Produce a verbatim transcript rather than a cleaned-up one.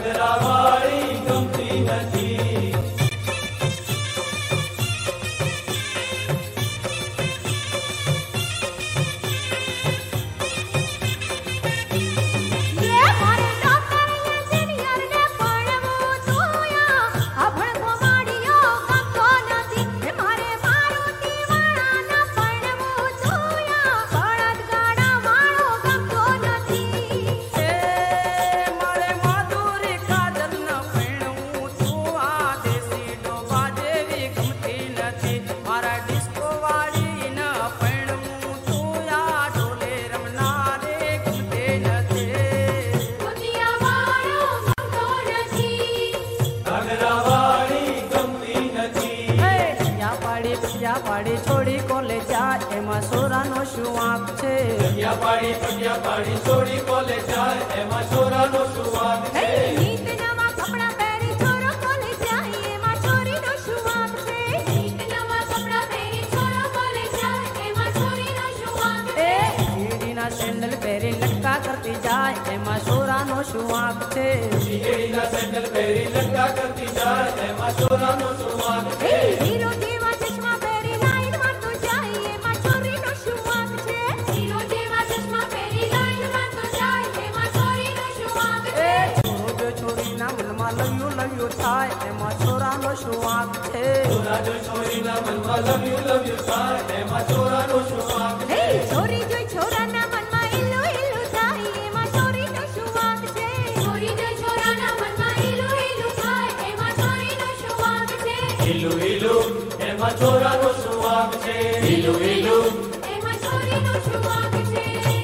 ઘાઘરાવાળી ગમતી નથી. પાડી છોડી કોલે જાય એમાં સોરાનો શું વાંક છે? પગ્યા પાડી પગ્યા પાડી છોડી કોલે જાય એમાં છોરાનો શું વાંક છે? નીત નવા કપડા પહેરી છોરો કોલે જાય એમાં છોરીનો શું વાંક છે? નીત નવા કપડા પહેરી છોરો કોલે જાય એમાં છોરીનો શું વાંક છે? સીડીના સેન્ડલ પહેરી લટકા કરતી જાય એમાં સોરાનો શું વાંક છે? શીગડીના સેન્ડલ પહેરી લટકા કરતી જાય એમાં છોરાનો શું વાંક છે? હીરો જેવા ચશ્મા પહેરી લાઈન મારતો જાય એમાં છોરીનો શું વાંક છે? હીરો જેવા ચશ્મા પહેરી લાઈન મારતો જાય એમાં છોરીનો શું વાંક છે? છોરો જો છોરીના મનમાં લવ્યું લવ્યું થાય એમાં છોરાનો શું વાંક છે? છોરા જો છોરીના મનમાં લવ્યું લવ્યું થાય એમાં છોરાનો શું વાંક છે? છોરી જોઈ છોરાના મનમાં ઈલુ ઈલુ થાય એમાં છોરીનો શું વાંક છે? છોરી જોઈ છોરાના મનમાં ઈલુ ઈલુ થાય એમાં છોરીનો શું વાંક છે? ઈલુ ઈલુ એમાં છોરાનો શું વાંક છે? ઈલુ ઈલુ એમાં છોરીનો શું વાંક છે?